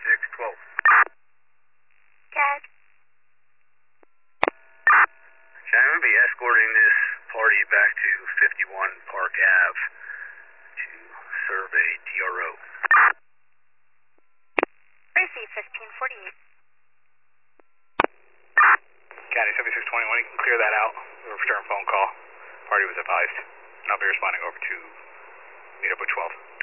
7612. Dad. Okay, I'm going to be escorting this party back to 51 Park Ave to serve a DRO. Receive 1548. County 7621, you can clear that out. We'll return phone call. Party was advised. And I'll be responding over to meet up with 12.